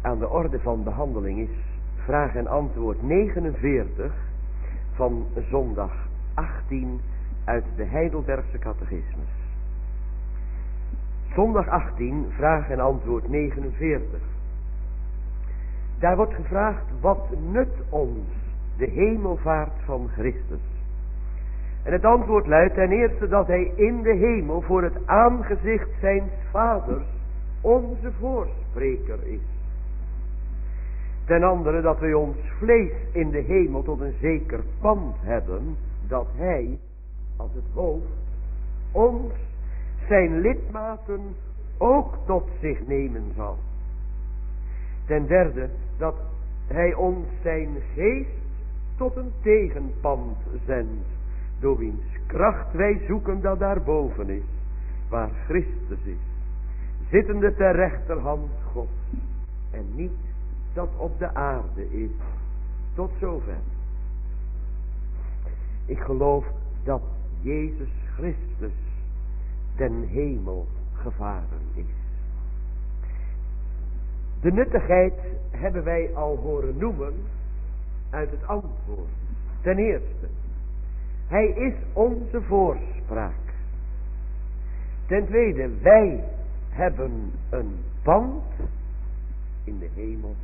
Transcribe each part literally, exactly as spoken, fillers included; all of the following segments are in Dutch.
aan de orde van behandeling is vraag en antwoord negenenveertig van zondag achttien uit de Heidelbergse catechismus. Zondag achttien, vraag en antwoord negenenveertig. Daar wordt gevraagd, wat nut ons de hemelvaart van Christus? En het antwoord luidt ten eerste dat hij in de hemel voor het aangezicht zijns vaders onze voorspreker is. Ten andere dat wij ons vlees in de hemel tot een zeker pand hebben, dat hij, als het hoofd, ons, zijn lidmaten, ook tot zich nemen zal. Ten derde dat hij ons zijn geest tot een tegenpand zendt, door wiens kracht wij zoeken dat daarboven is, waar Christus is, zittende ter rechterhand Gods, en niet dat op de aarde is. Tot zover. Ik geloof dat Jezus Christus ten hemel gevaren is. De nuttigheid hebben wij al horen noemen uit het antwoord. Ten eerste, hij is onze voorspraak. Ten tweede, wij hebben een pand in de hemel.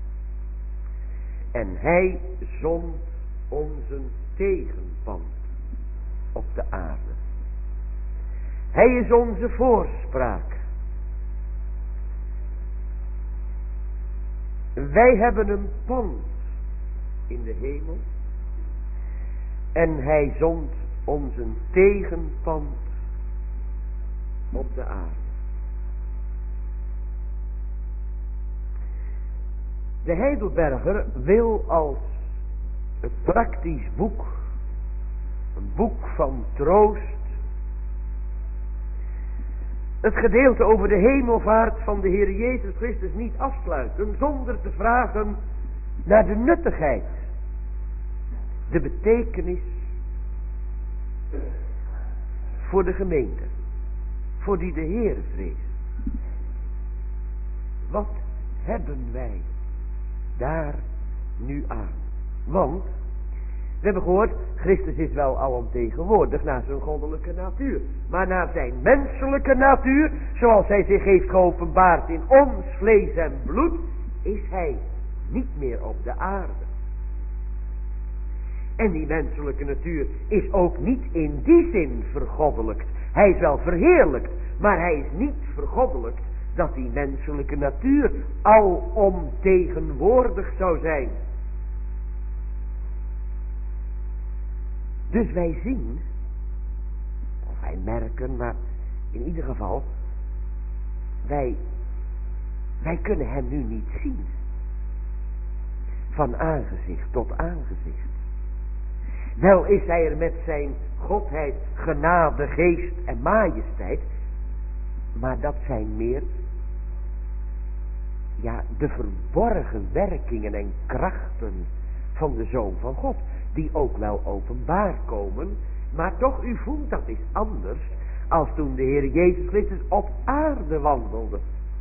En hij zond onze tegenpand op de aarde. Hij is onze voorspraak. Wij hebben een pand in de hemel. En hij zond onze tegenpand op de aarde. De Heidelberger wil als een praktisch boek, een boek van troost, het gedeelte over de hemelvaart van de Heer Jezus Christus niet afsluiten zonder te vragen naar de nuttigheid, de betekenis voor de gemeente, voor die de Heer vreest. Wat hebben wij daar nu aan? Want we hebben gehoord, Christus is wel alomtegenwoordig naar zijn goddelijke natuur, maar naar zijn menselijke natuur, zoals hij zich heeft geopenbaard in ons vlees en bloed, is hij niet meer op de aarde. En die menselijke natuur is ook niet in die zin vergoddelijkt. Hij is wel verheerlijkt, maar hij is niet vergoddelijkt dat die menselijke natuur alomtegenwoordig zou zijn. Dus wij zien, of wij merken, maar in ieder geval, wij, wij kunnen hem nu niet zien. Van aangezicht tot aangezicht. Wel is hij er met zijn godheid, genade, geest en majesteit, maar dat zijn meer, ja, de verborgen werkingen en krachten van de Zoon van God, die ook wel openbaar komen, maar toch, u voelt, dat is anders als toen de Heer Jezus Christus op aarde wandelde.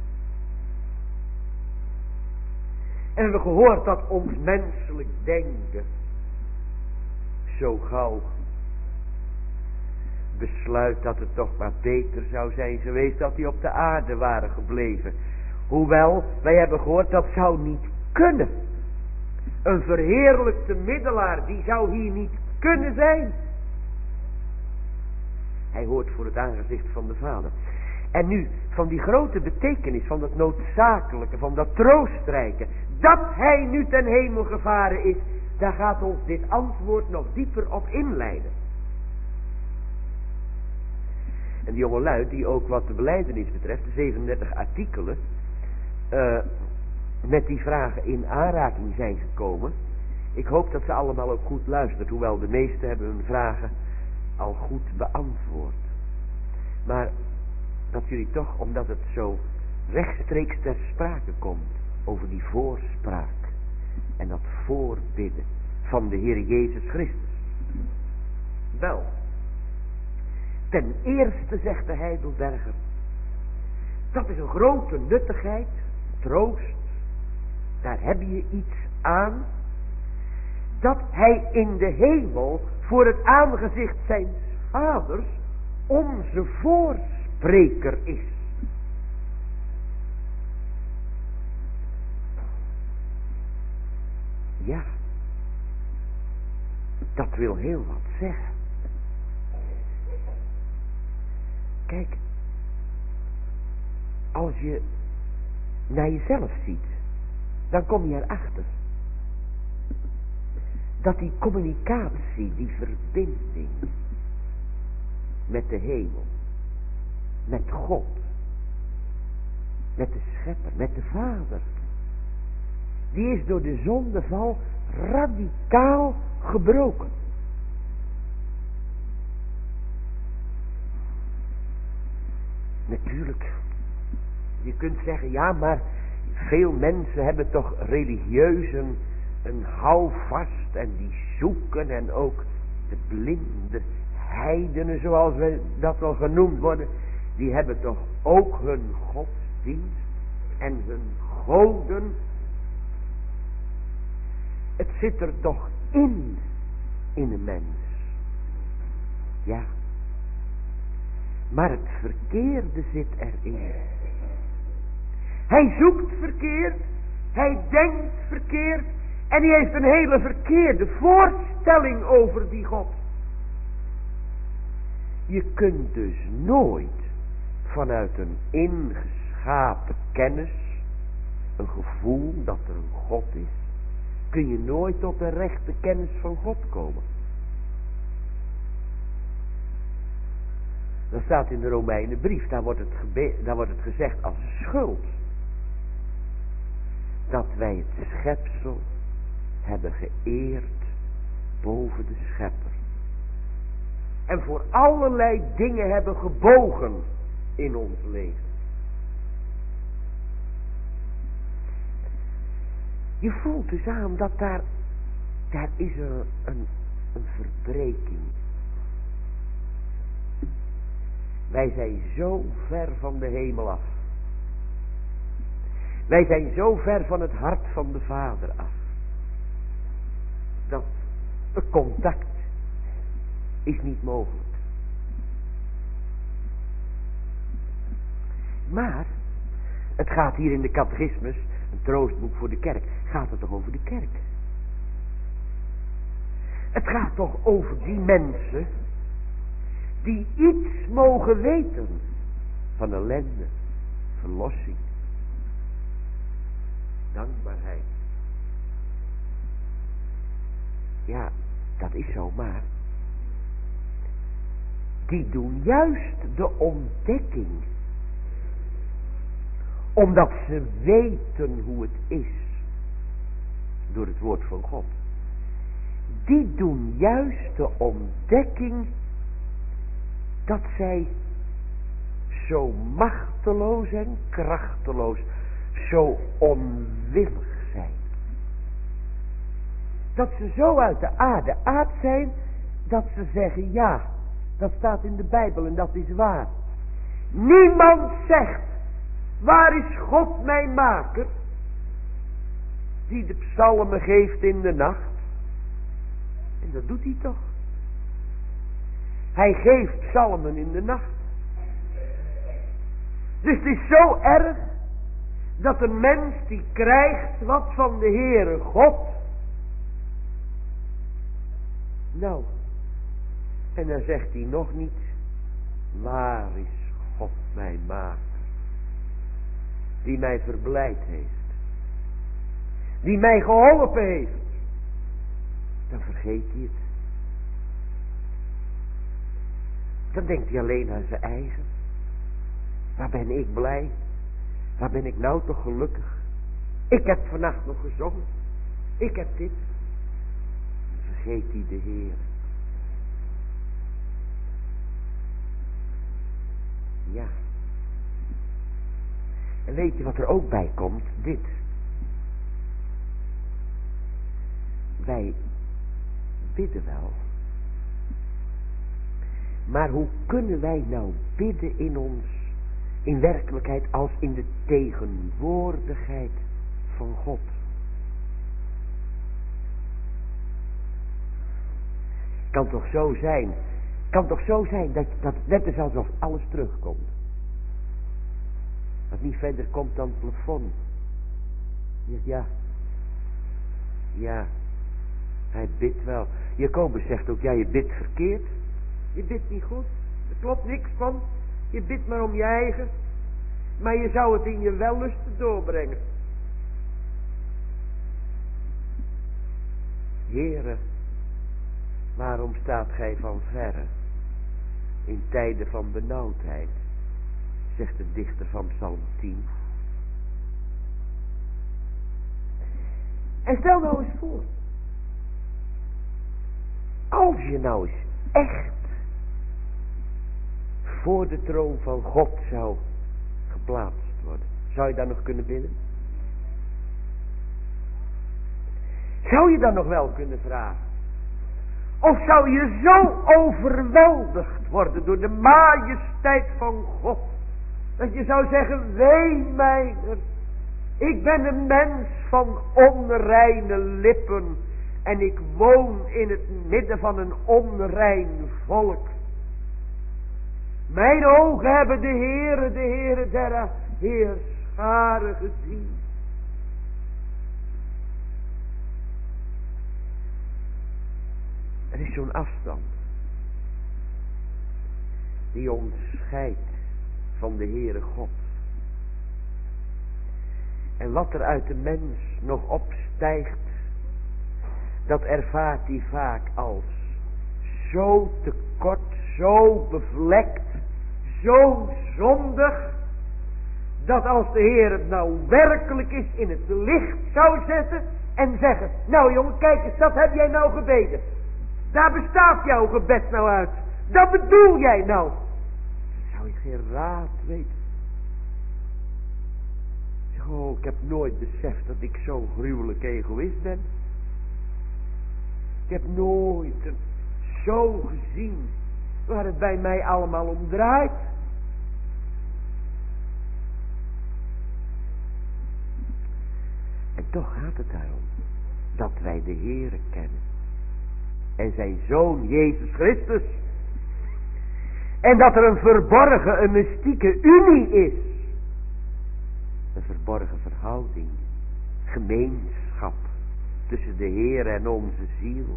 En we hebben gehoord dat ons menselijk denken zo gauw besluit dat het toch maar beter zou zijn geweest dat die op de aarde waren gebleven. Hoewel, wij hebben gehoord dat zou niet kunnen. Een verheerlijkte middelaar, die zou hier niet kunnen zijn. Hij hoort voor het aangezicht van de Vader. En nu, van die grote betekenis, van dat noodzakelijke, van dat troostrijke, dat hij nu ten hemel gevaren is, daar gaat ons dit antwoord nog dieper op inleiden. En die jongelui, die ook wat de belijdenis betreft, de zevenendertig artikelen, uh, met die vragen in aanraking zijn gekomen. Ik hoop dat ze allemaal ook goed luisteren, hoewel de meesten hebben hun vragen al goed beantwoord. Maar dat jullie toch, omdat het zo rechtstreeks ter sprake komt over die voorspraak en dat voorbidden van de Heer Jezus Christus. Wel, ten eerste zegt de Heidelberger, dat is een grote nuttigheid, troost, daar heb je iets aan, dat hij in de hemel voor het aangezicht zijns vaders onze voorspreker is. Ja, dat wil heel wat zeggen. Kijk, als je naar jezelf ziet, dan kom je erachter dat die communicatie, die verbinding met de hemel, met God, met de schepper, met de Vader, die is door de zondeval radicaal gebroken. Natuurlijk, je kunt zeggen, ja, maar veel mensen hebben toch religieus een, een houvast en die zoeken, en ook de blinde heidenen, zoals we dat wel genoemd worden, die hebben toch ook hun godsdienst en hun goden. Het zit er toch in, in een mens. Ja. Maar het verkeerde zit erin. Hij zoekt verkeerd, hij denkt verkeerd, en hij heeft een hele verkeerde voorstelling over die God. Je kunt dus nooit vanuit een ingeschapen kennis, een gevoel dat er een God is, kun je nooit tot de rechte kennis van God komen. Dat staat in de Romeinenbrief, daar wordt het, gebe- daar wordt het gezegd als een schuld. Dat wij het schepsel hebben geëerd boven de schepper. En voor allerlei dingen hebben gebogen in ons leven. Je voelt dus aan dat daar, daar is er een, een verbreking. Wij zijn zo ver van de hemel af. Wij zijn zo ver van het hart van de Vader af. Dat een contact is niet mogelijk. Maar het gaat hier in de catechismus, een troostboek voor de kerk, gaat het toch over de kerk. Het gaat toch over die mensen die iets mogen weten van ellende, verlossing, dankbaarheid. Ja, dat is zo, maar die doen juist de ontdekking, omdat ze weten hoe het is door het woord van God. Die doen juist de ontdekking dat zij zo machteloos en krachteloos, zo onwillig zijn. Dat ze zo uit de aarde aard zijn, dat ze zeggen, ja, dat staat in de Bijbel en dat is waar. Niemand zegt, waar is God mijn maker, die de psalmen geeft in de nacht. En dat doet hij toch. Hij geeft psalmen in de nacht. Dus het is zo erg dat een mens die krijgt wat van de Heere God. Nou, en dan zegt hij nog niet, waar is God mijn maker, die mij verblijd heeft, die mij geholpen heeft. Dan vergeet hij het. Dan denkt hij alleen aan zijn eigen. Waar ben ik blij? Waar ben ik nou toch gelukkig? Ik heb vannacht nog gezongen. Ik heb dit. Dan vergeet hij de Heer. Ja. En weet je wat er ook bij komt? Dit. Wij bidden wel. Maar hoe kunnen wij nou bidden in ons, in werkelijkheid als in de tegenwoordigheid van God? Kan toch zo zijn. Kan toch zo zijn dat, dat het net is alsof alles terugkomt. Dat niet verder komt dan het plafond. Je zegt ja. Ja. Hij bidt wel. Jacobus zegt ook, ja, je bidt verkeerd. Je bidt niet goed. Er klopt niks van. Je bidt maar om je eigen. Maar je zou het in je wellusten doorbrengen. Heere, waarom staat gij van verre? In tijden van benauwdheid, zegt de dichter van Psalm tien. En stel nou eens voor. Als je nou eens echt voor de troon van God zou geplaatst worden. Zou je dan nog kunnen bidden? Zou je dan nog wel kunnen vragen? Of zou je zo overweldigd worden door de majesteit van God, dat je zou zeggen, wee mij, ik ben een mens van onreine lippen en ik woon in het midden van een onrein volk. Mijn ogen hebben de Heere, de Heere der Heerscharen gezien. Er is zo'n afstand die ons scheidt van de Heere God. En wat er uit de mens nog opstijgt, dat ervaart hij vaak als zo tekort, zo bevlekt, zo zondig, dat als de Heer het nou werkelijk is in het licht zou zetten en zeggen, nou jongen, kijk eens, dat heb jij nou gebeden. Daar bestaat jouw gebed nou uit. Dat bedoel jij nou. Dan zou je geen raad weten. Zeg, oh, ik heb nooit beseft dat ik zo'n gruwelijk egoïst ben. Ik heb nooit zo gezien waar het bij mij allemaal om draait. En toch gaat het daarom dat wij de Heere kennen. En zijn Zoon Jezus Christus. En dat er een verborgen, een mystieke unie is. Een verborgen verhouding. Gemeenschap tussen de Heer en onze ziel.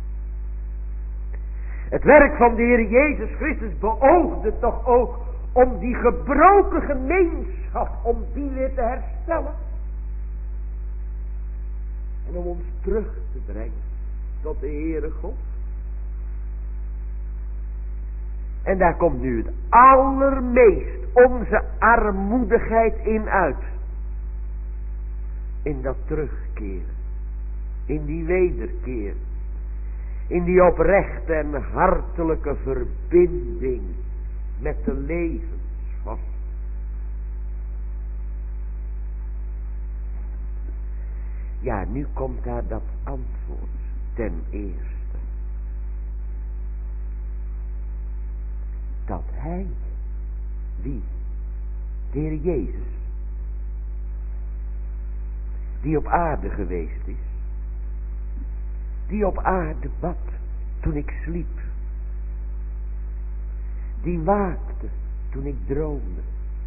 Het werk van de Heer Jezus Christus beoogde toch ook om die gebroken gemeenschap, om die weer te herstellen. En om ons terug te brengen tot de Heere God. En daar komt nu het allermeest onze armoedigheid in uit. In dat terugkeren. In die wederkeer. In die oprechte en hartelijke verbinding met de levensvast. Ja, nu komt daar dat antwoord ten eerste. Dat hij, wie? De Heer Jezus, die op aarde geweest is, die op aarde bad toen ik sliep, die waakte toen ik droomde,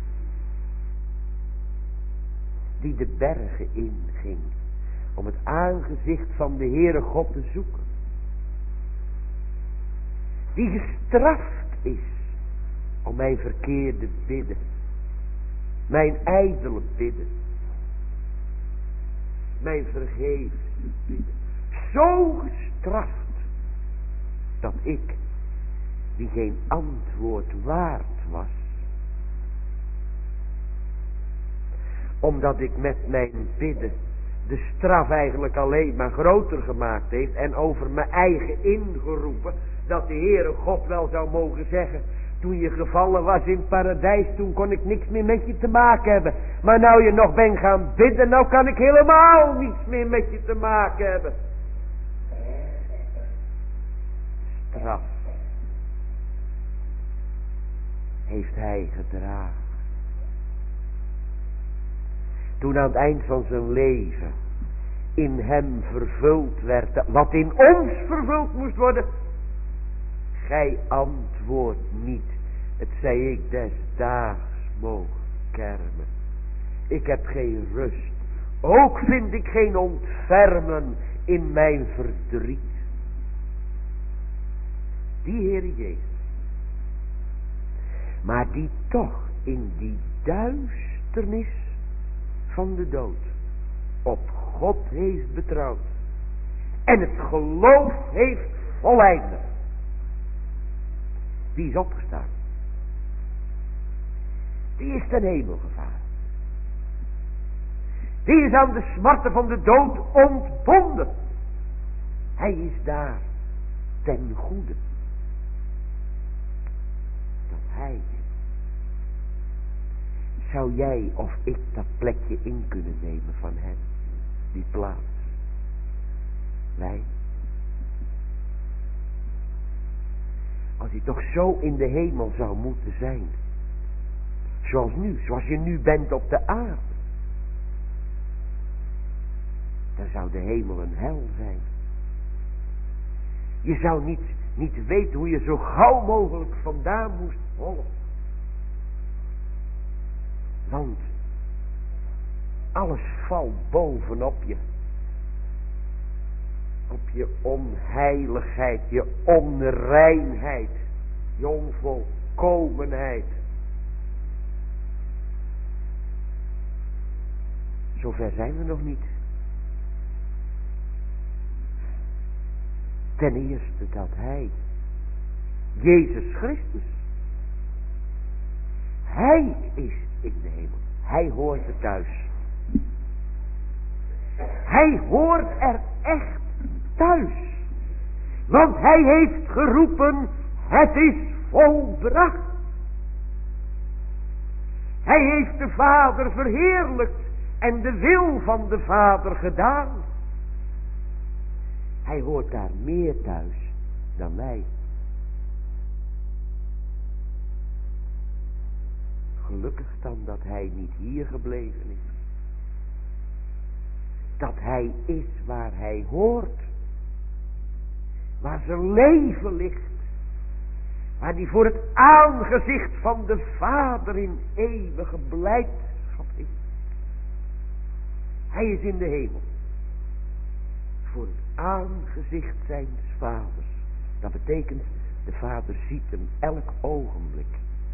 die de bergen inging om het aangezicht van de Heere God te zoeken, die gestraft is om mijn verkeerde bidden, mijn ijdele bidden, mijn vergeefse bidden, zo gestraft dat ik, die geen antwoord waard was, omdat ik met mijn bidden de straf eigenlijk alleen maar groter gemaakt heeft en over mijn eigen ingeroepen, dat de Heere God wel zou mogen zeggen, toen je gevallen was in het paradijs, toen kon ik niks meer met je te maken hebben. Maar nou je nog bent gaan bidden, nou kan ik helemaal niets meer met je te maken hebben. Straf heeft hij gedragen. Toen aan het eind van zijn leven in hem vervuld werd, wat in ons vervuld moest worden, gij antwoordt niet. Het zei ik des daags mogen kermen. Ik heb geen rust. Ook vind ik geen ontfermen in mijn verdriet. Die Heere Jezus. Maar die toch in die duisternis van de dood op God heeft betrouwd. En het geloof heeft voleindigd. Die is opgestaan. Die is ten hemel gevaren. Die is aan de smarten van de dood ontbonden. Hij is daar ten goede. Dat hij. Zou jij of ik dat plekje in kunnen nemen van hem? Die plaats. Wij. Als hij toch zo in de hemel zou moeten zijn. Zoals nu, zoals je nu bent op de aarde. Dan zou de hemel een hel zijn. Je zou niet, niet weten hoe je zo gauw mogelijk vandaan moest hollen. Want alles valt bovenop je. Op je onheiligheid, je onreinheid, je onvolkomenheid. Zover zijn we nog niet. Ten eerste dat hij, Jezus Christus, hij is in de hemel. Hij hoort er thuis. Hij hoort er echt thuis. Want hij heeft geroepen, het is volbracht. Hij heeft de Vader verheerlijkt en de wil van de Vader gedaan. Hij hoort daar meer thuis dan wij. Gelukkig dan dat hij niet hier gebleven is. Dat hij is waar hij hoort. Waar zijn leven ligt. Waar hij voor het aangezicht van de Vader in eeuwige blijdschap is. Hij is in de hemel. Voor het aangezicht zijns vaders. Dat betekent, de Vader ziet hem elk ogenblik.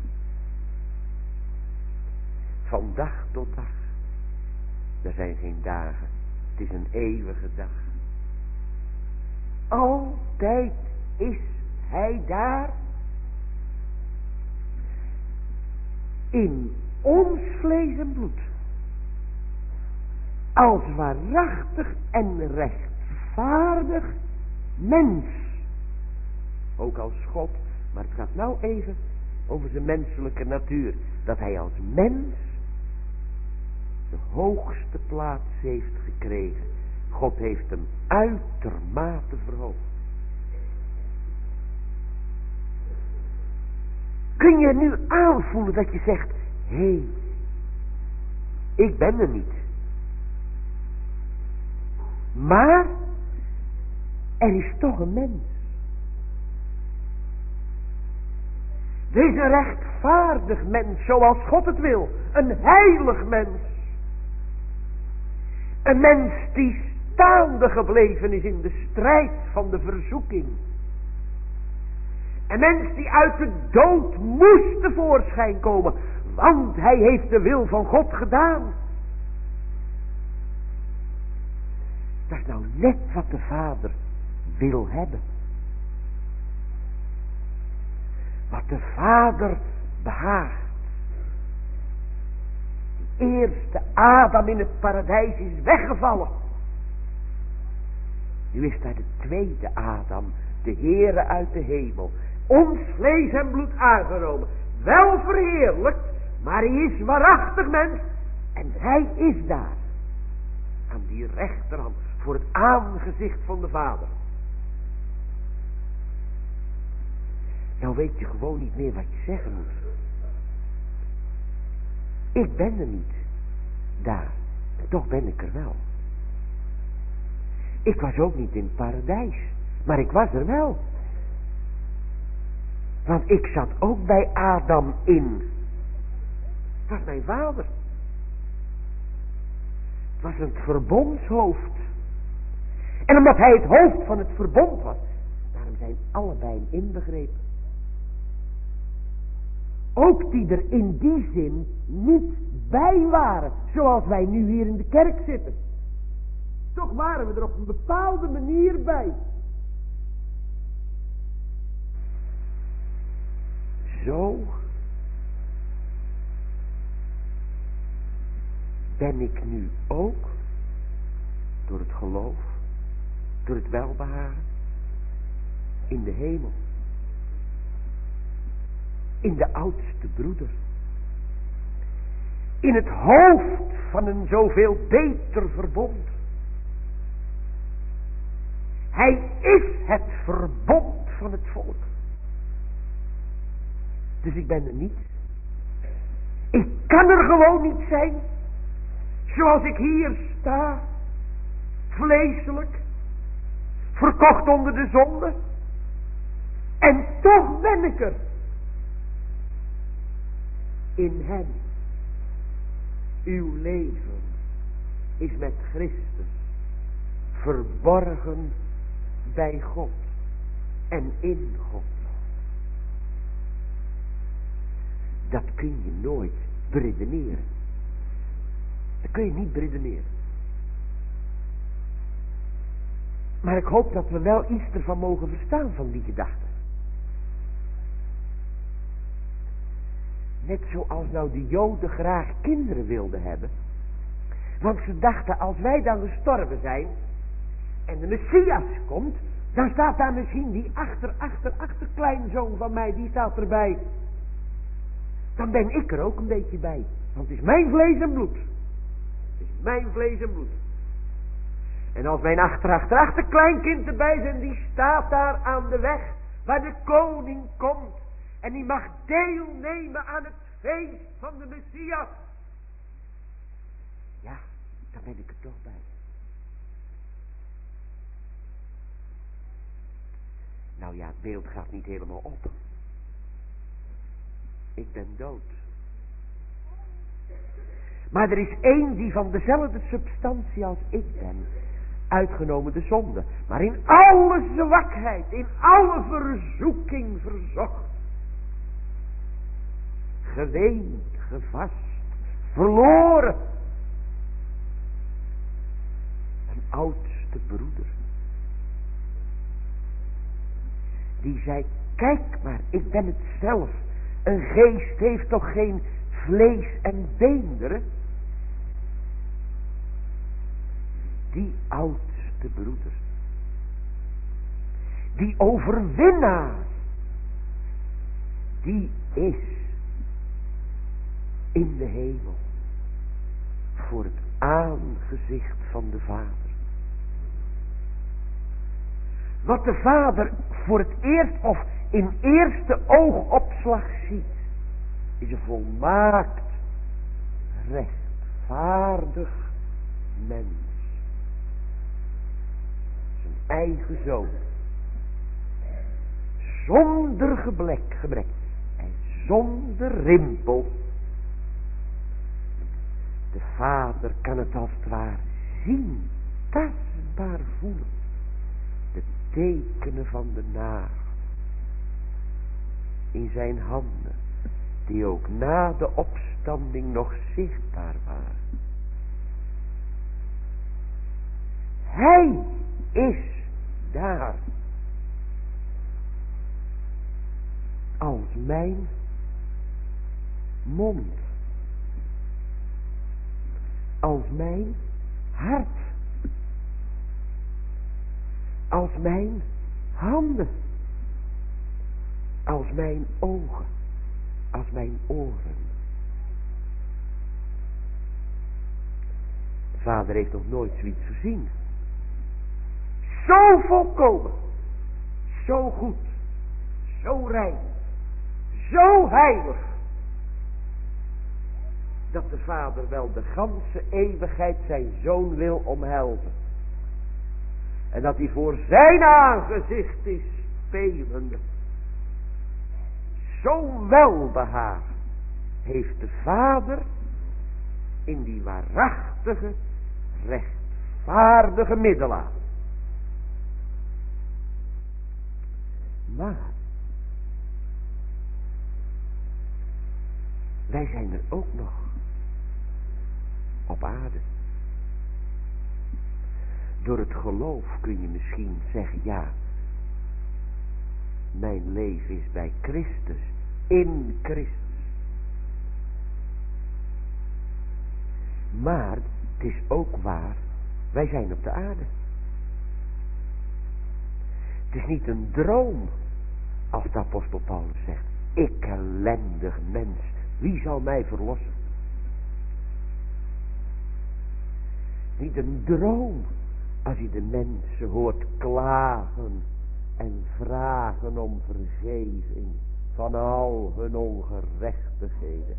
Van dag tot dag. Er zijn geen dagen. Het is een eeuwige dag. Altijd is hij daar. In ons vlees en bloed. Als waarachtig en rechtvaardig mens. Ook als God. Maar het gaat nou even over zijn menselijke natuur. Dat hij als mens de hoogste plaats heeft gekregen. God heeft hem uitermate verhoogd. Kun je nu aanvoelen dat je zegt, hé, hey, ik ben er niet. Maar er is toch een mens. Er is een rechtvaardig mens zoals God het wil. Een heilig mens. Een mens die staande gebleven is in de strijd van de verzoeking. Een mens die uit de dood moest tevoorschijn komen. Want hij heeft de wil van God gedaan. Dat is nou net wat de Vader wil hebben. Wat de Vader behaagt. De eerste Adam in het paradijs is weggevallen. Nu is daar de tweede Adam, de Heere uit de hemel. Ons vlees en bloed aangenomen. Wel verheerlijkt, maar hij is waarachtig mens. En hij is daar. Aan die rechterhand, voor het aangezicht van de Vader. Nou weet je gewoon niet meer wat je zeggen moet. Ik ben er niet. Daar. En toch ben ik er wel. Ik was ook niet in het paradijs. Maar ik was er wel. Want ik zat ook bij Adam in. Het was mijn vader. Het was het verbondshoofd. En omdat hij het hoofd van het verbond was, daarom zijn allebei inbegrepen. Ook die er in die zin niet bij waren, zoals wij nu hier in de kerk zitten. Toch waren we er op een bepaalde manier bij. Zo ben ik nu ook, door het geloof, door het welbehagen, in de hemel. In de oudste broeder. In het hoofd van een zoveel beter verbond. Hij is het verbond van het volk. Dus ik ben er niet. Ik kan er gewoon niet zijn. Zoals ik hier sta. Vleeselijk. Verkocht onder de zonde. En toch ben ik er. In hem. Uw leven is met Christus verborgen bij God en in God. Dat kun je nooit beredeneren. Dat kun je niet beredeneren. Maar ik hoop dat we wel iets ervan mogen verstaan van die gedachte. Net zoals nou de Joden graag kinderen wilden hebben. Want ze dachten, als wij dan gestorven zijn en de Messias komt, dan staat daar misschien die achter, achter, achterkleinzoon van mij, die staat erbij. Dan ben ik er ook een beetje bij. Want het is mijn vlees en bloed. Het is mijn vlees en bloed. En als mijn achter, achter, achterkleinkind erbij zijn, die staat daar aan de weg waar de koning komt. En die mag deelnemen aan het feest van de Messias. Ja, dan ben ik er toch bij. Nou ja, het beeld gaat niet helemaal op. Ik ben dood. Maar er is één die van dezelfde substantie als ik ben. Uitgenomen de zonde. Maar in alle zwakheid, in alle verzoeking verzocht. Geweend, gevast, verloren. Een oudste broeder. Die zei, kijk maar, ik ben het zelf. Een geest heeft toch geen vlees en beenderen? Die oudste broeder. Die overwinnaar. Die is in de hemel. Voor het aangezicht van de Vader. Wat de Vader voor het eerst of in eerste oogopslag ziet, is een volmaakt, rechtvaardig mens. Zijn eigen zoon. Zonder gebrek, gebrek en zonder rimpel. De Vader kan het als het ware zien, tastbaar voelen. De tekenen van de nagel in zijn handen, die ook na de opstanding nog zichtbaar waren. Hij is daar. Als mijn mond. Als mijn hart. Als mijn handen. Als mijn ogen. Als mijn oren. De Vader heeft nog nooit zoiets gezien. Zo volkomen. Zo goed. Zo rein. Zo heilig. Dat de Vader wel de ganse eeuwigheid zijn Zoon wil omhelzen. En dat hij voor zijn aangezicht is spelende. zo'n welbehaag heeft de Vader in die waarachtige, rechtvaardige middelaar. Maar wij zijn er ook nog op aarde. Door het geloof kun je misschien zeggen, ja, mijn leven is bij Christus, in Christus. Maar het is ook waar, wij zijn op de aarde. Het is niet een droom, als de apostel Paulus zegt, ik ellendig mens, wie zal mij verlossen? Niet een droom, als je de mensen hoort klagen en vragen om vergeving van al hun ongerechtigheden.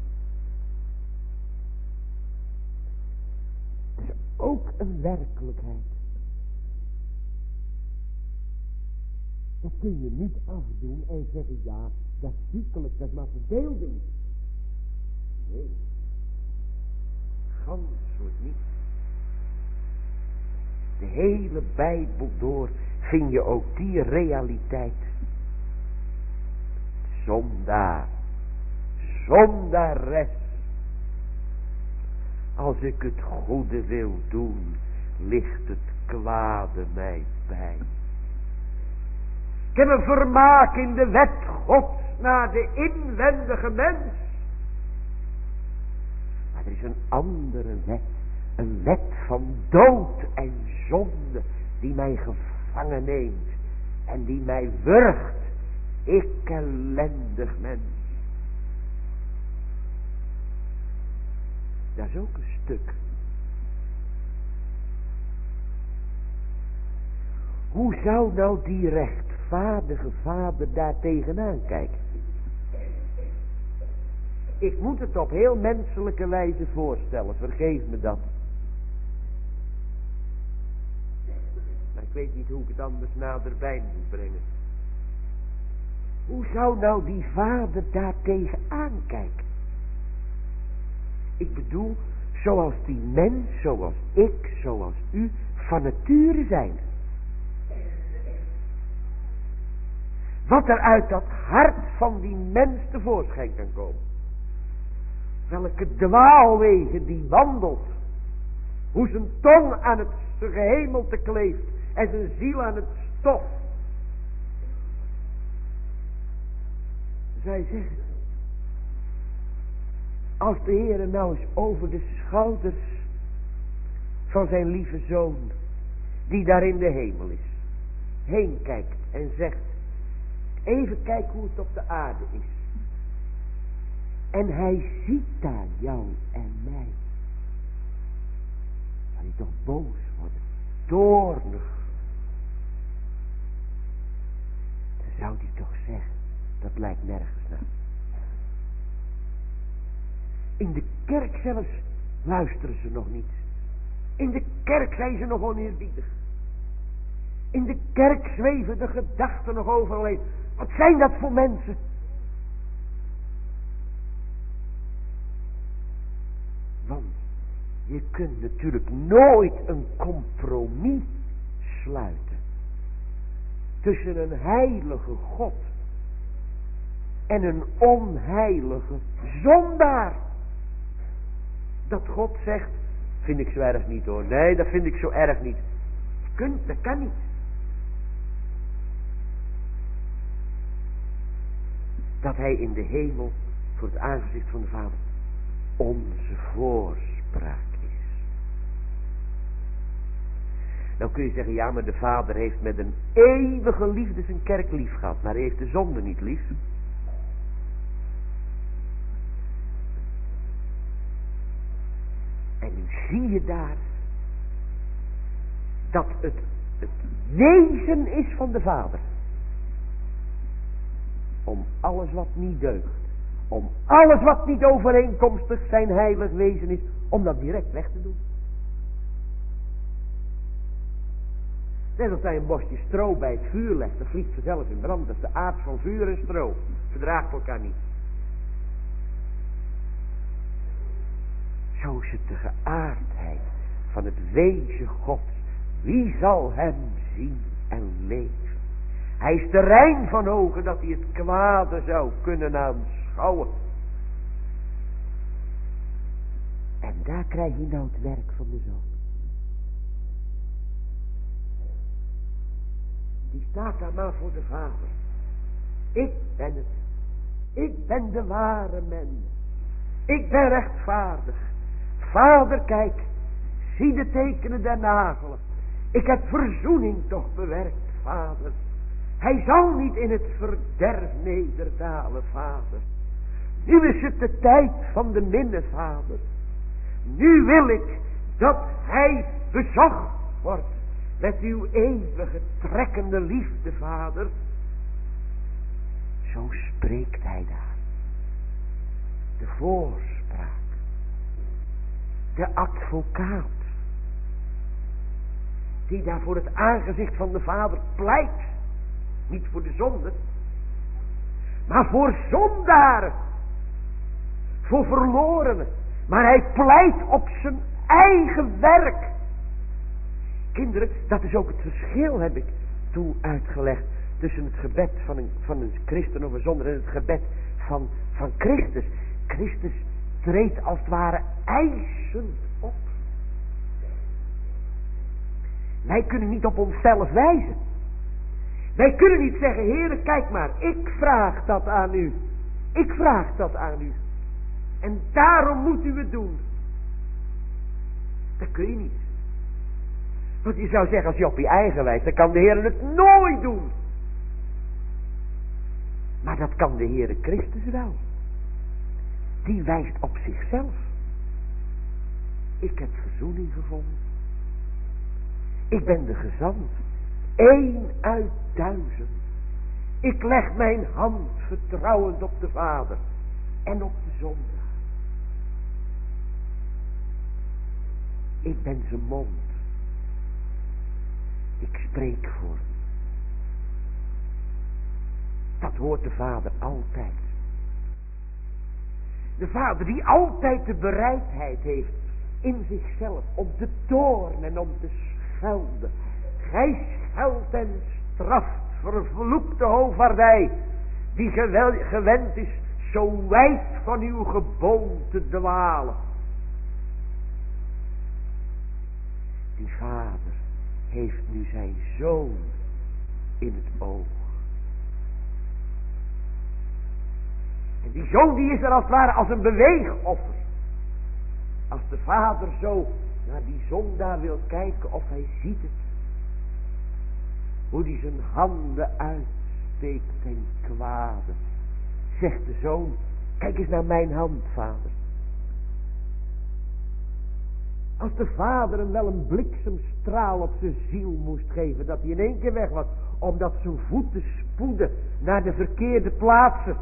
Het is ook een werkelijkheid. Dat kun je niet afdoen en zeggen, ja, dat is ziekelijk, dat is maar verbeelding. Nee, gans wordt niet. De hele Bijbel door vind je ook die realiteit. Zondaar, zondares. Als ik het goede wil doen, ligt het kwade mij bij. Ik heb een vermaak in de wet Gods naar de inwendige mens. Maar er is een andere wet. Een wet van dood en zonde die mij gevangen neemt en die mij wurgt. Ik ellendig mens. Dat is ook een stuk. Hoe zou nou die rechtvaardige vader daar tegenaan kijken? Ik moet het op heel menselijke wijze voorstellen, vergeef me dat. Maar ik weet niet hoe ik het anders naderbij moet brengen. Hoe zou nou die vader daar tegenaan kijken? Ik bedoel, zoals die mens, zoals ik, zoals u, van nature zijn. Wat er uit dat hart van die mens tevoorschijn kan komen. Welke dwaalwegen die wandelt. Hoe zijn tong aan het gehemelte kleeft. En zijn ziel aan het stof. Zij zeggen. Als de Heere nou eens over de schouders van zijn lieve zoon. Die daar in de hemel is. Heen kijkt en zegt. Even kijken hoe het op de aarde is. En hij ziet daar jou en mij. Zal hij toch boos worden. Toornig. Dan zou hij toch zeggen. Dat lijkt nergens naar. In de kerk zelfs luisteren ze nog niet. In de kerk zijn ze nog oneerbiedig. In de kerk zweven de gedachten nog overal heen. Wat zijn dat voor mensen? Want je kunt natuurlijk nooit een compromis sluiten tussen een heilige God en een onheilige zondaar. Dat God zegt, vind ik zo erg niet hoor. Nee, dat vind ik zo erg niet. Je kunt, dat kan niet. Dat hij in de hemel voor het aangezicht van de Vader onze voorspraak is. Nou kun je zeggen, ja, maar de Vader heeft met een eeuwige liefde zijn kerk lief gehad, maar hij heeft de zonde niet lief. En nu zie je daar dat het het wezen is van de Vader. Om alles wat niet deugt. Om alles wat niet overeenkomstig zijn heilig wezen is. Om dat direct weg te doen. Net als hij een bosje stro bij het vuur legt, dan vliegt vanzelf in brand. Dat is de aard van vuur en stro. Verdraagt elkaar niet. Zo is het de geaardheid van het wezen Gods. Wie zal hem zien en leven? Hij is te rein van ogen dat hij het kwade zou kunnen aanschouwen. En daar krijg je nou het werk van de Zoon. Die staat daar maar voor de Vader. Ik ben het. Ik ben de ware mens. Ik ben rechtvaardig. Vader, kijk. Zie de tekenen der nagelen. Ik heb verzoening toch bewerkt, Vader. Hij zal niet in het verderf nederdalen, Vader. Nu is het de tijd van de minne, Vader. Nu wil ik dat hij bezocht wordt met uw eeuwige trekkende liefde, Vader. Zo spreekt hij daar. De voorspraak. De advocaat. Die daar voor het aangezicht van de Vader pleit. Niet voor de zonde. Maar voor zondaren. Voor verlorenen. Maar hij pleit op zijn eigen werk. Kinderen, dat is ook het verschil, heb ik toen uitgelegd, tussen het gebed van een, van een christen of een zondaar en het gebed van, van Christus. Christus treedt als het ware eisend op. Wij kunnen niet op onszelf wijzen. Wij kunnen niet zeggen, Heere, kijk maar, ik vraag dat aan u. Ik vraag dat aan u. En daarom moet u het doen. Dat kun je niet. Want je zou zeggen, als je op je eigen wijst, dan kan de Heer het nooit doen. Maar dat kan de Heere Christus wel. Die wijst op zichzelf. Ik heb verzoening gevonden. Ik ben de gezant. Eén uit duizend. Ik leg mijn hand vertrouwend op de Vader. En op de zondaar. Ik ben zijn mond. Ik spreek voor u. Dat hoort de Vader altijd. De Vader die altijd de bereidheid heeft in zichzelf om te toornen en om te schelden. Gij scheldt en straft, vervloekte hoofdvaardij, die gewel, gewend is zo wijd van uw geboomte te dwalen. Die Vader heeft nu zijn Zoon in het oog. En die Zoon die is er als het ware als een beweegoffer. Als de Vader zo naar die zondaar wil kijken of hij ziet het. Hoe die zijn handen uitsteekt ten kwade. Zegt de Zoon, kijk eens naar mijn hand, Vader. Als de Vader hem wel een bliksemstraal op zijn ziel moest geven, dat hij in één keer weg was, omdat zijn voeten spoeden naar de verkeerde plaatsen.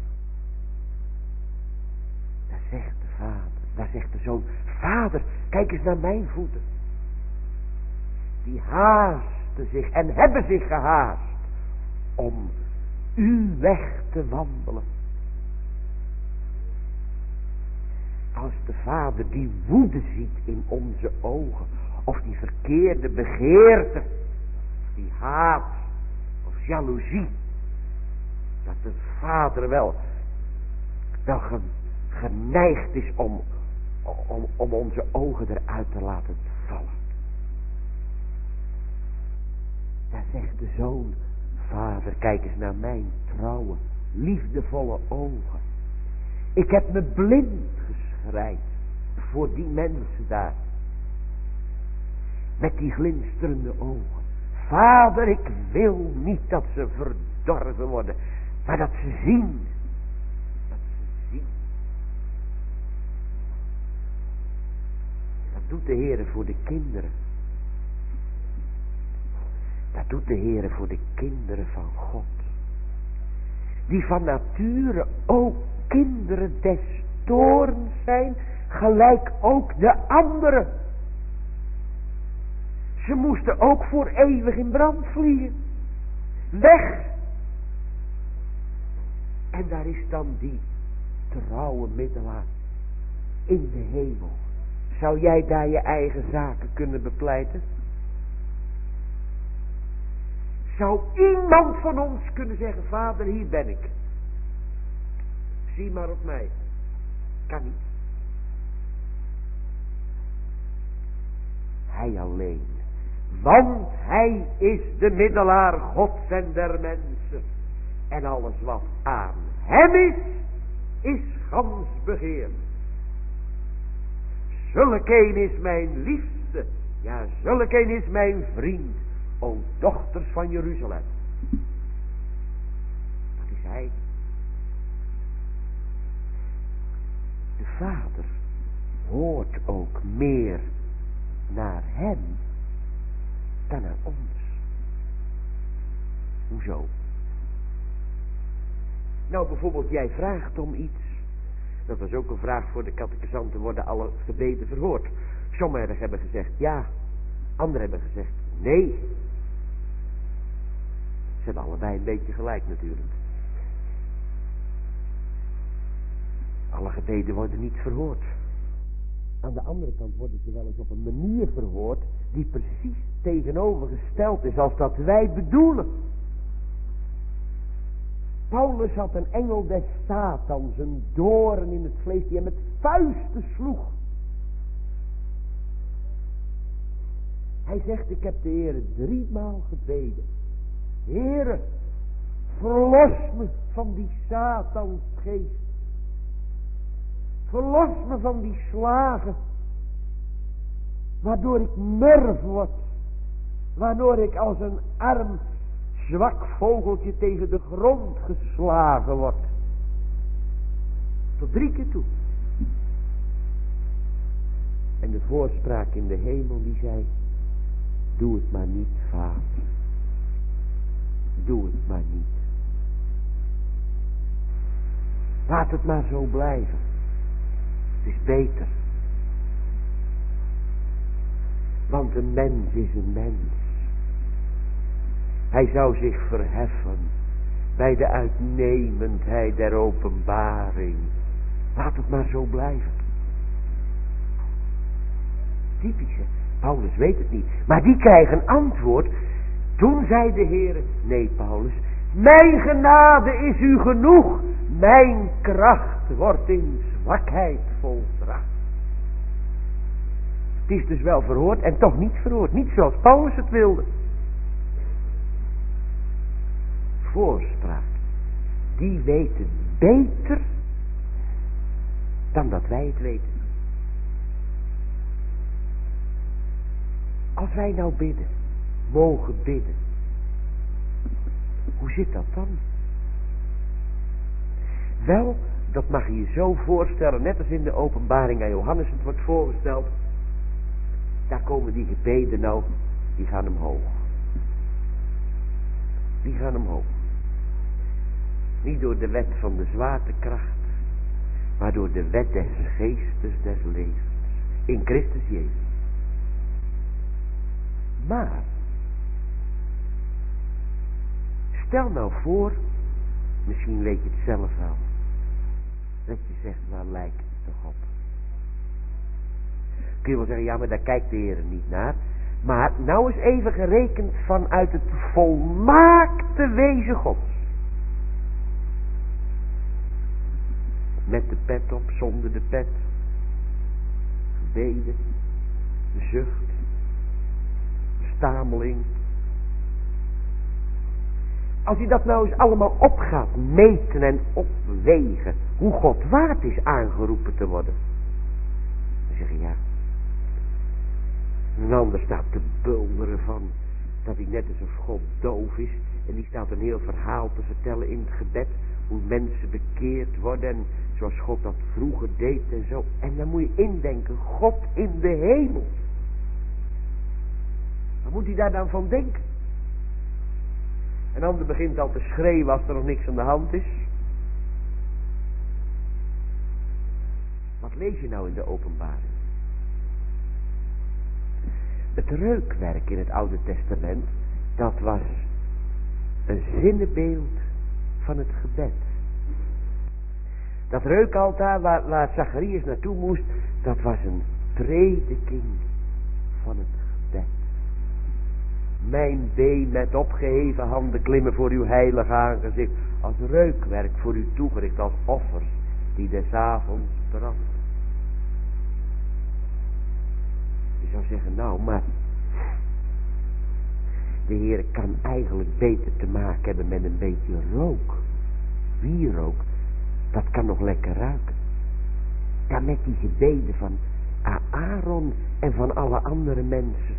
Daar zegt de Vader, daar zegt de Zoon, Vader, kijk eens naar mijn voeten. Die haasten zich en hebben zich gehaast om uw weg te wandelen. Als de Vader die woede ziet in onze ogen, of die verkeerde begeerte, of die haat, of jaloezie, dat de Vader wel, wel geneigd is om, om, om onze ogen eruit te laten vallen. Daar zegt de Zoon, Vader, kijk eens naar mijn trouwe, liefdevolle ogen. Ik heb me blind geschreid voor die mensen daar. Met die glinsterende ogen. Vader, ik wil niet dat ze verdorven worden, maar dat ze zien. Dat ze zien. Dat doet de Heer voor de kinderen. Dat doet de Heer voor de kinderen van God. Die van nature ook kinderen des toorns zijn, gelijk ook de anderen. Ze moesten ook voor eeuwig in brand vliegen. Weg. En daar is dan die trouwe middelaar in de hemel. Zou jij daar je eigen zaken kunnen bepleiten? Zou iemand van ons kunnen zeggen, Vader, hier ben ik. Zie maar op mij. Kan niet. Hij alleen. Want hij is de middelaar Gods en der mensen. En alles wat aan hem is, is gans begeerd. Zulk een is mijn liefste. Ja, zulk een is mijn vriend. O dochters van Jeruzalem. Dat is hij. De Vader hoort ook meer naar hem dan naar ons. Hoezo? Nou, bijvoorbeeld, jij vraagt om iets. Dat was ook een vraag voor de catechisanten. Worden alle gebeden verhoord? Sommigen hebben gezegd ja. Anderen hebben gezegd nee. Ze hebben allebei een beetje gelijk natuurlijk. Alle gebeden worden niet verhoord. Aan de andere kant worden ze wel eens op een manier verhoord die precies tegenovergesteld is als dat wij bedoelen. Paulus had een engel des Satans, een doorn in het vlees, die hem met vuisten sloeg. Hij zegt, ik heb de Heere driemaal gebeden. Heere, verlos me van die Satans geest. Verlos me van die slagen. Waardoor ik murf word. Waardoor ik als een arm zwak vogeltje tegen de grond geslagen word. Tot drie keer toe. En de voorspraak in de hemel die zei, doe het maar niet, Vader. Doe het maar niet. Laat het maar zo blijven. Het is beter. Want een mens is een mens. Hij zou zich verheffen bij de uitnemendheid der openbaring. Laat het maar zo blijven. Typisch, hè? Paulus weet het niet. Maar die krijgen antwoord. Toen zei de Heer, nee Paulus, mijn genade is u genoeg. Mijn kracht wordt in zwakheid volbracht. Het is dus wel verhoord en toch niet verhoord. Niet zoals Paulus het wilde. Voorspraak. Die weten beter dan dat wij het weten. Als wij nou bidden, mogen bidden. Hoe zit dat dan? Wel, dat mag je je zo voorstellen, net als in de openbaring aan Johannes het wordt voorgesteld. Daar komen die gebeden nou, die gaan omhoog. Die gaan omhoog. Niet door de wet van de zwaartekracht, maar door de wet des geestes des levens. In Christus Jezus. Maar, stel nou voor, misschien weet je het zelf wel, dat je zegt, waar lijkt het toch op? Kun je wel zeggen, ja, maar daar kijkt de Heer niet naar. Maar nou is even gerekend vanuit het volmaakte wezen Gods. Met de pet op, zonder de pet. Gebeden, zucht, stameling. Als je dat nou eens allemaal op gaat meten en opwegen, hoe God waard is aangeroepen te worden. Dan zeg je ja. Een ander staat te bulderen van dat hij net alsof God doof is. En die staat een heel verhaal te vertellen in het gebed. Hoe mensen bekeerd worden en zoals God dat vroeger deed en zo. En dan moet je indenken, God in de hemel. Wat moet hij daar dan van denken? Een ander begint al te schreeuwen als er nog niks aan de hand is. Wat lees je nou in de openbaring? Het reukwerk in het Oude Testament, dat was een zinnebeeld van het gebed. Dat reukaltaar waar, waar Zacharias naartoe moest, dat was een prediking van het gebed. Mijn been met opgeheven handen klimmen voor uw heilige aangezicht, als reukwerk voor u toegericht, als offers die des avonds branden. Je zou zeggen, nou maar, de Heer kan eigenlijk beter te maken hebben met een beetje rook. Wierook, dat kan nog lekker ruiken. Dan met die gebeden van Aaron en van alle andere mensen.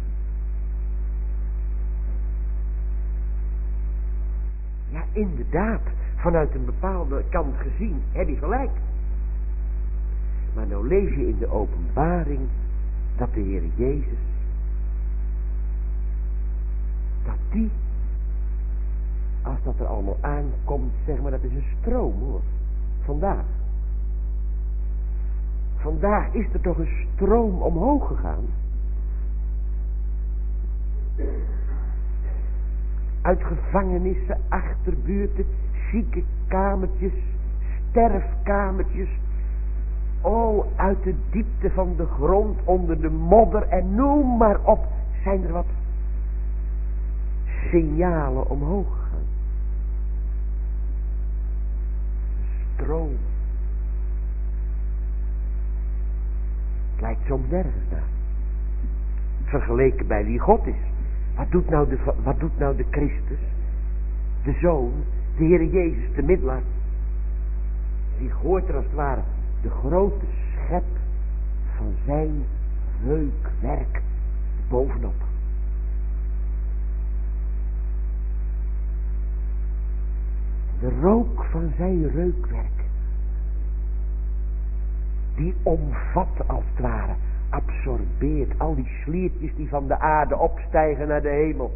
Ja, inderdaad, vanuit een bepaalde kant gezien heb je gelijk. Maar nou lees je in de openbaring dat de Heer Jezus, dat die, als dat er allemaal aankomt, zeg maar, dat is een stroom hoor. Vandaag. Vandaag is er toch een stroom omhoog gegaan. Uit gevangenissen, achterbuurten, zieke kamertjes, sterfkamertjes. Oh, uit de diepte van de grond, onder de modder en noem maar op, zijn er wat signalen omhoog gegaan. Een stroom. Het lijkt soms nergens naar. Vergeleken bij wie God is. Wat doet nou de, wat doet nou de Christus? De Zoon, de Heer Jezus, de middelaar. Die gooit er als het ware de grote schep van zijn reukwerk bovenop. De rook van zijn reukwerk. Die omvat als het ware, absorbeert al die sliertjes die van de aarde opstijgen naar de hemel.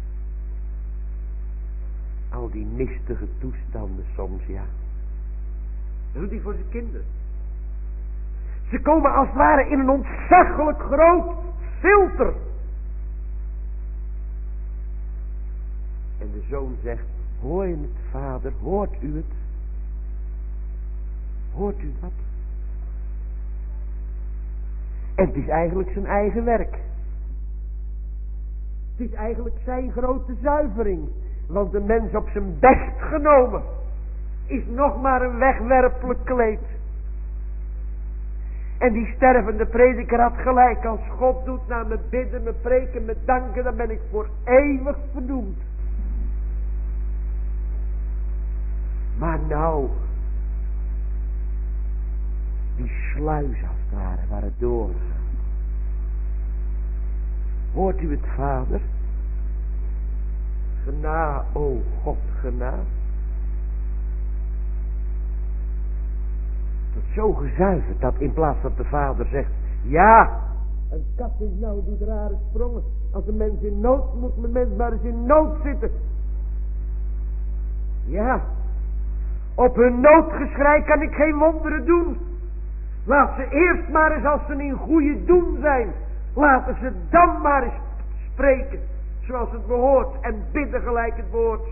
Al die mistige toestanden soms, ja. Dat doet hij voor zijn kinderen. Ze komen als het ware in een ontzaglijk groot filter. En de zoon zegt, hoor je het, vader, hoort u het? Hoort u dat? En het is eigenlijk zijn eigen werk. Het is eigenlijk zijn grote zuivering. Want de mens op zijn best genomen is nog maar een wegwerpelijk kleed. En die stervende prediker had gelijk. Als God doet naar me bidden, me preken, me danken, dan ben ik voor eeuwig verdoemd. Maar nou, die sluis als het ware waar het doorgaat. Hoort u het, vader? Gena, o God, gena. Dat zo gezuiverd dat in plaats dat de vader zegt, ja, een kat is nou doet rare sprongen. Als een mens in nood moet, een mens maar eens in nood zitten. Ja, op hun noodgeschrei kan ik geen wonderen doen. Laat ze eerst maar eens, als ze in goede doen zijn, laten ze dan maar eens spreken zoals het behoort en bidden gelijk het behoort.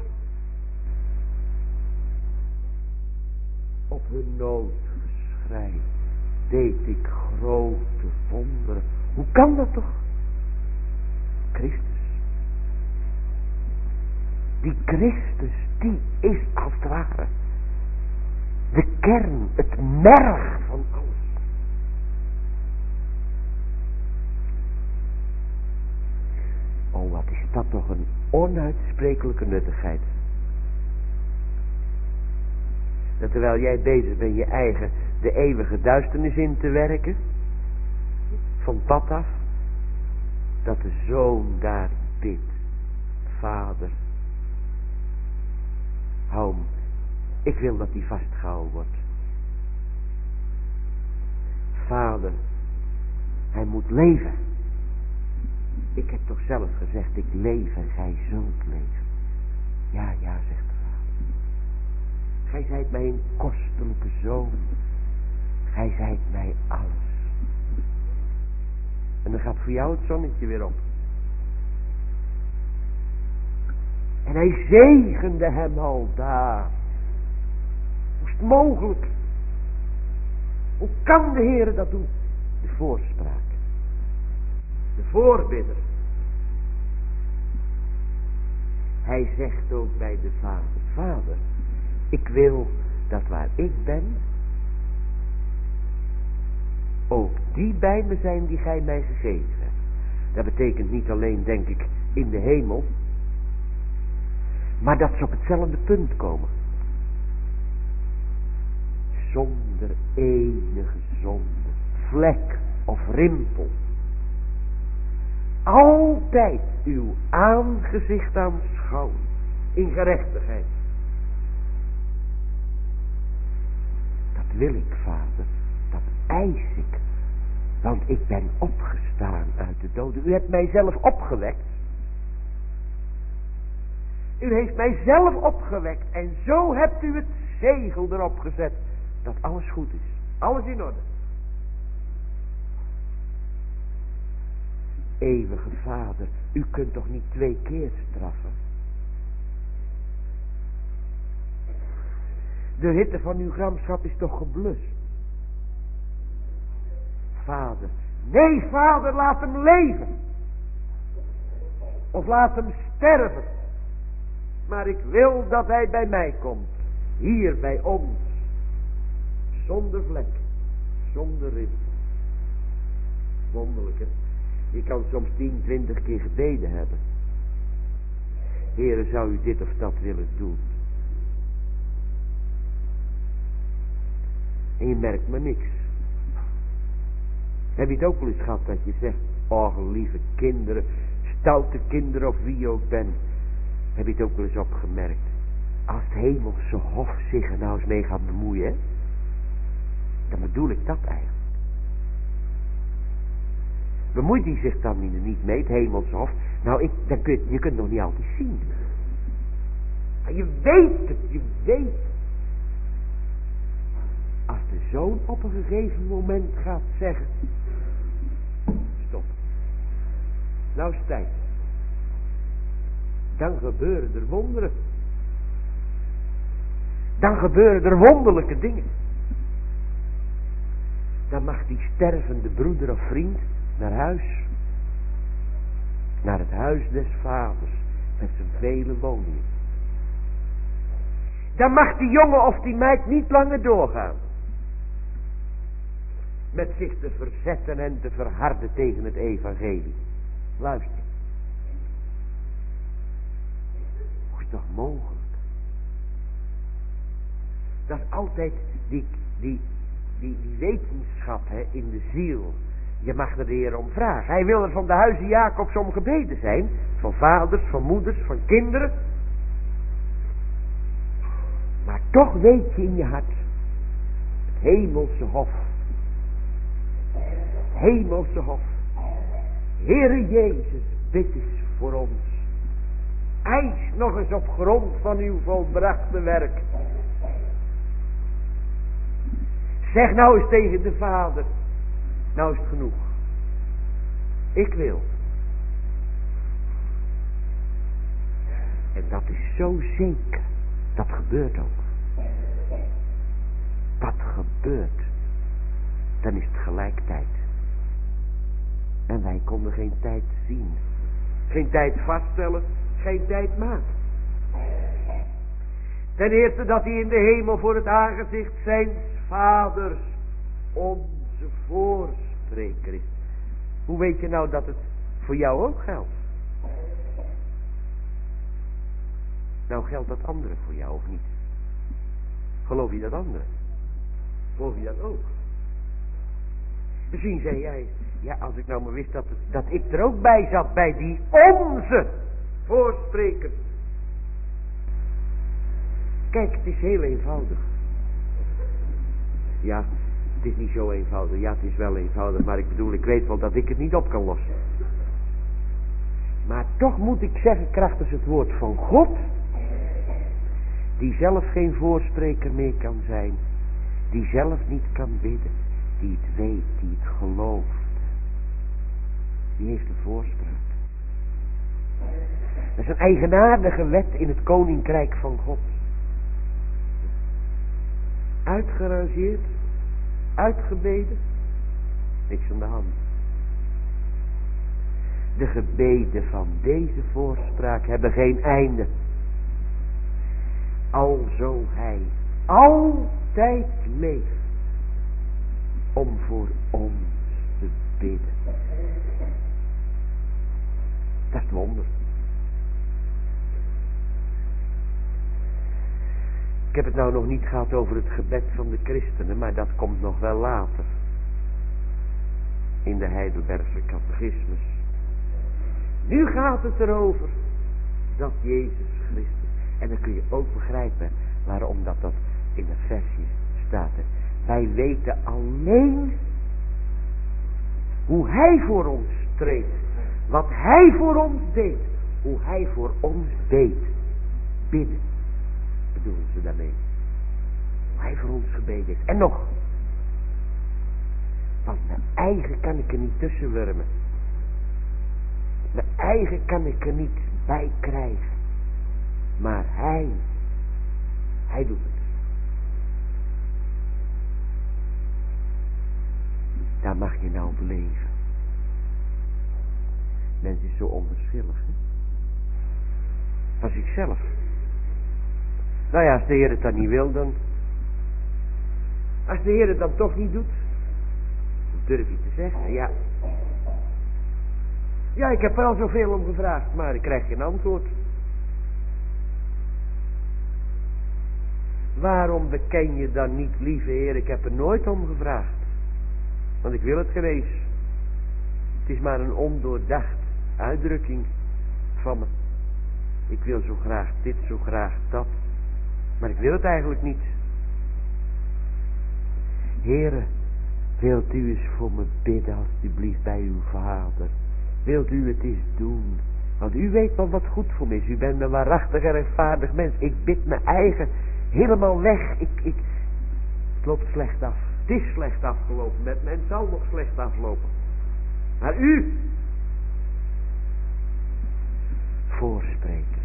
Op hun noodgeschrei deed ik grote wonderen. Hoe kan dat toch? Christus. Die Christus, die is als het ware de kern, het merg van alles. Oh, wat is dat toch een onuitsprekelijke nuttigheid. Dat terwijl jij bezig bent je eigen de eeuwige duisternis in te werken, van pad af, dat de zoon daar bidt, vader, hou hem. Ik wil dat die vastgehouden wordt. Vader, hij moet leven. Ik heb toch zelf gezegd, ik leef en gij zult leven. Ja, ja, zegt de vader. Gij zijt mij een kostelijke zoon. Gij zijt mij alles. En dan gaat voor jou het zonnetje weer op. En hij zegende hem al daar. Hoe is het mogelijk? Hoe kan de Heere dat doen? De voorspraak. De voorbidder. Hij zegt ook bij de Vader: Vader, ik wil dat waar ik ben, ook die bij me zijn die gij mij gegeven hebt. Dat betekent niet alleen, denk ik, in de hemel, maar dat ze op hetzelfde punt komen. Zonder enige zonde, vlek of rimpel. Altijd uw aangezicht aanschouwen in gerechtigheid. Dat wil ik, Vader, dat eis ik. Want ik ben opgestaan uit de doden. U hebt mij zelf opgewekt. U heeft mij zelf opgewekt. En zo hebt u het zegel erop gezet. Dat alles goed is. Alles in orde. Eeuwige Vader, u kunt toch niet twee keer straffen? De hitte van uw gramschap is toch geblust? Vader, nee Vader, laat hem leven. Of laat hem sterven. Maar ik wil dat hij bij mij komt. Hier bij ons. Zonder vlek. Zonder rimpel. Wonderlijk, hè? Je kan soms tien, twintig keer gebeden hebben. Heere, zou u dit of dat willen doen? En je merkt maar niks. Heb je het ook wel eens gehad dat je zegt: och, lieve kinderen, stoute kinderen of wie je ook bent. Heb je het ook wel eens opgemerkt? Als het hemelse hof zich er nou eens mee gaat bemoeien, dan bedoel ik dat eigenlijk. Bemoeit die zich dan niet mee, het hemelse hof? Nou, ik, dan kun je, je kunt het nog niet altijd zien. Maar je weet het, je weet. Als de zoon op een gegeven moment gaat zeggen: stop. Nou is het tijd. Dan gebeuren er wonderen. Dan gebeuren er wonderlijke dingen. Dan mag die stervende broeder of vriend naar huis. Naar het huis des vaders. Met zijn vele woningen. Dan mag die jongen of die meid niet langer doorgaan. Met zich te verzetten en te verharden tegen het evangelie. Luister. Hoe is het toch mogelijk? Dat is altijd die, die, die, die wetenschap, hè, in de ziel. Je mag er de Heer om vragen. Hij wil er van de huizen Jacobs om gebeden zijn. Van vaders, van moeders, van kinderen. Maar toch weet je in je hart. Het hemelse hof. Het hemelse hof. Heere Jezus, bid eens voor ons. Eis nog eens op grond van uw volbrachte werk. Zeg nou eens tegen de Vader: nou is het genoeg. Ik wil. En dat is zo zeker. Dat gebeurt ook. Dat gebeurt. Dan is het gelijk tijd. En wij konden geen tijd zien. Geen tijd vaststellen. Geen tijd maken. Ten eerste dat hij in de hemel voor het aangezicht zijn vaders onze voorspreker is. Hoe weet je nou dat het voor jou ook geldt? Nou, geldt dat andere voor jou of niet? Geloof je dat andere? Geloof je dat ook? Misschien zei jij: ja, als ik nou maar wist dat, het, dat ik er ook bij zat, bij die onze voorspreker. Kijk, het is heel eenvoudig. Ja, het is niet zo eenvoudig. Ja, het is wel eenvoudig, maar ik bedoel, ik weet wel dat ik het niet op kan lossen. Maar toch moet ik zeggen, krachtens het woord van God, die zelf geen voorspreker meer kan zijn, die zelf niet kan bidden, die het weet, die het gelooft, die heeft een voorspraak. Dat is een eigenaardige wet in het koninkrijk van God. Uitgerangeerd, uitgebeden, niks aan de hand. De gebeden van deze voorspraak hebben geen einde. Alzo hij altijd leeft om voor ons te bidden. Dat is het wonder. Ik heb het nou nog niet gehad over het gebed van de christenen, maar dat komt nog wel later. In de Heidelbergse catechismus. Nu gaat het erover dat Jezus Christus. En dan kun je ook begrijpen waarom dat, dat in het versje staat. Wij weten alleen hoe hij voor ons streed. Wat hij voor ons deed. Hoe hij voor ons deed. Bidden. Bedoelen ze daarmee. Hoe hij voor ons gebeden heeft. En nog. Want mijn eigen kan ik er niet tussen wurmen. Mijn eigen kan ik er niet bij krijgen. Maar hij. Hij doet het. Daar mag je nou op leven. Mens is zo onverschillig. Hè? Van zichzelf. Nou ja, als de Heer het dan niet wil, dan. Als de Heer het dan toch niet doet. Dan durf je te zeggen, ja. Ja, ik heb er al zoveel om gevraagd, maar ik krijg geen antwoord. Waarom beken je dan niet, lieve Heer, ik heb er nooit om gevraagd. Want ik wil het geweest. Het is maar een ondoordacht uitdrukking van me. Ik wil zo graag dit, zo graag dat. Maar ik wil het eigenlijk niet. Heere, wilt u eens voor me bidden alstublieft bij uw vader. Wilt u het eens doen. Want u weet wel wat goed voor me is. U bent een waarachtig en rechtvaardig mens. Ik bid mijn eigen helemaal weg. Ik, ik, het loopt slecht af. Het is slecht afgelopen met me en het zal nog slecht aflopen. Maar u voorspreken.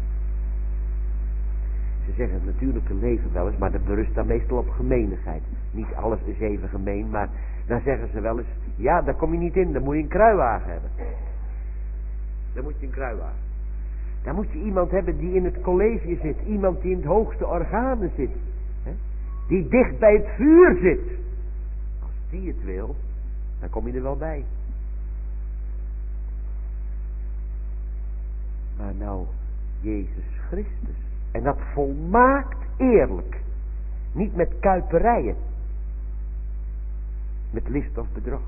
Ze zeggen het natuurlijke leven wel eens, maar dat berust dan meestal op gemeenigheid. Niet alles is even gemeen, maar dan zeggen ze wel eens, ja, daar kom je niet in, dan moet je een kruiwagen hebben. Dan moet je een kruiwagen. Dan moet je iemand hebben die in het college zit, iemand die in het hoogste organen zit. Hè? Die dicht bij het vuur zit. Als die het wil, dan kom je er wel bij. Maar nou, Jezus Christus. En dat volmaakt eerlijk. Niet met kuiperijen. Met list of bedrog.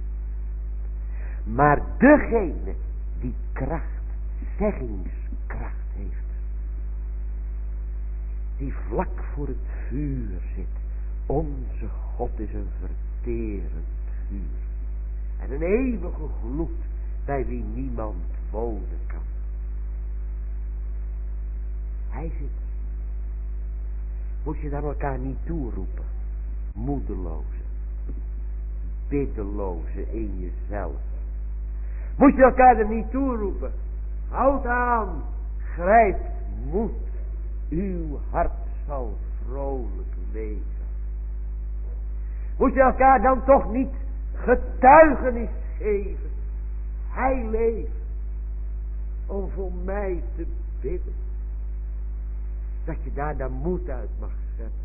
Maar degene die kracht, zeggingskracht heeft. Die vlak voor het vuur zit. Onze God is een verterend vuur. En een eeuwige gloed bij wie niemand wonen kan. Hij zit. Moet je dan elkaar niet toeroepen. Moedeloze. Biddeloze in jezelf. Moet je elkaar er niet toeroepen. Houd aan. Grijp moed. Uw hart zal vrolijk wezen. Moet je elkaar dan toch niet getuigenis geven. Hij leeft. Om voor mij te bidden. Dat je daar dan moed uit mag zetten.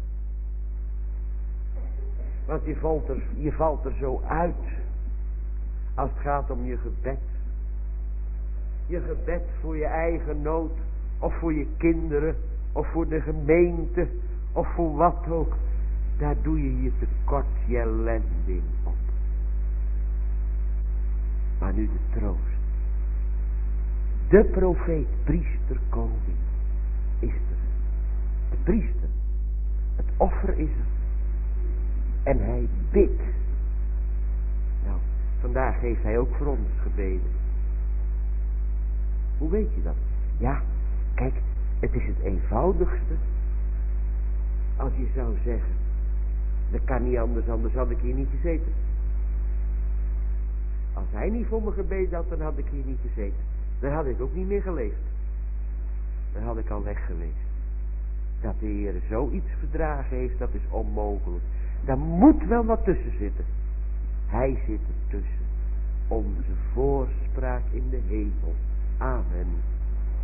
Want je valt, er, je valt er zo uit. Als het gaat om je gebed. Je gebed voor je eigen nood. Of voor je kinderen. Of voor de gemeente. Of voor wat ook. Daar doe je je tekort, je ellende in op. Maar nu de troost. De profeet, priester, koning. Is er. De priester. Het offer is er. En hij bidt. Nou, vandaag heeft hij ook voor ons gebeden. Hoe weet je dat? Ja, kijk, het is het eenvoudigste. Als je zou zeggen, dat kan niet anders, anders had ik hier niet gezeten. Als hij niet voor me gebeden had, dan had ik hier niet gezeten. Dan had ik ook niet meer geleefd. dan had ik al weg geweest. Dat de Heer zoiets verdragen heeft, dat is onmogelijk. Daar moet wel wat tussen zitten. Hij zit ertussen. Onze voorspraak in de hemel. Amen.